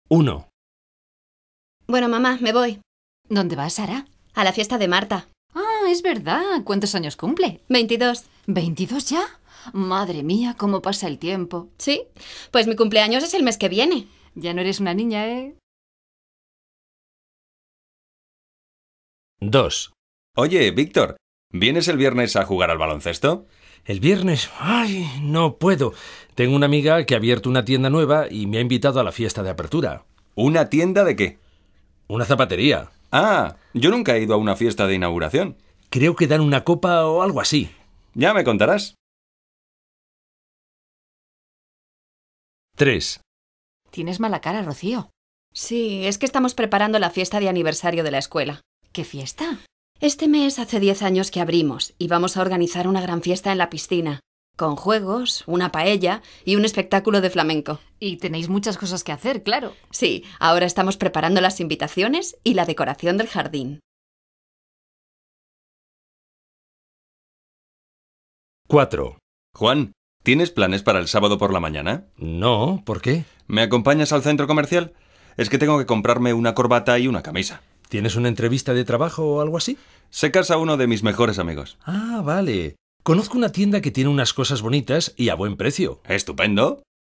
1. Bueno, mamá, me voy. ¿Dónde vas, Sara? A la fiesta de Marta. Ah, es verdad. ¿Cuántos años cumple? 22. ¿22 ya? Madre mía, cómo pasa el tiempo. Sí, pues mi cumpleaños es el mes que viene. Ya no eres una niña, ¿eh? 2. Oye, Víctor, ¿vienes el viernes a jugar al baloncesto? El viernes... ¡Ay, no puedo! Tengo una amiga que ha abierto una tienda nueva y me ha invitado a la fiesta de apertura. ¿Una tienda de qué? Una zapatería. Ah, yo nunca he ido a una fiesta de inauguración. Creo que dan una copa o algo así. Ya me contarás. 3. Tienes mala cara, Rocío. Sí, es que estamos preparando la fiesta de aniversario de la escuela. ¿Qué fiesta? Este mes hace 10 años que abrimos y vamos a organizar una gran fiesta en la piscina, con juegos, una paella y un espectáculo de flamenco. Y tenéis muchas cosas que hacer, claro. Sí, ahora estamos preparando las invitaciones y la decoración del jardín. 4. Juan, ¿tienes planes para el sábado por la mañana? No, ¿por qué? ¿Me acompañas al centro comercial? Es que tengo que comprarme una corbata y una camisa. ¿Tienes una entrevista de trabajo o algo así? Se casa uno de mis mejores amigos. Ah, vale. Conozco una tienda que tiene unas cosas bonitas y a buen precio. Estupendo.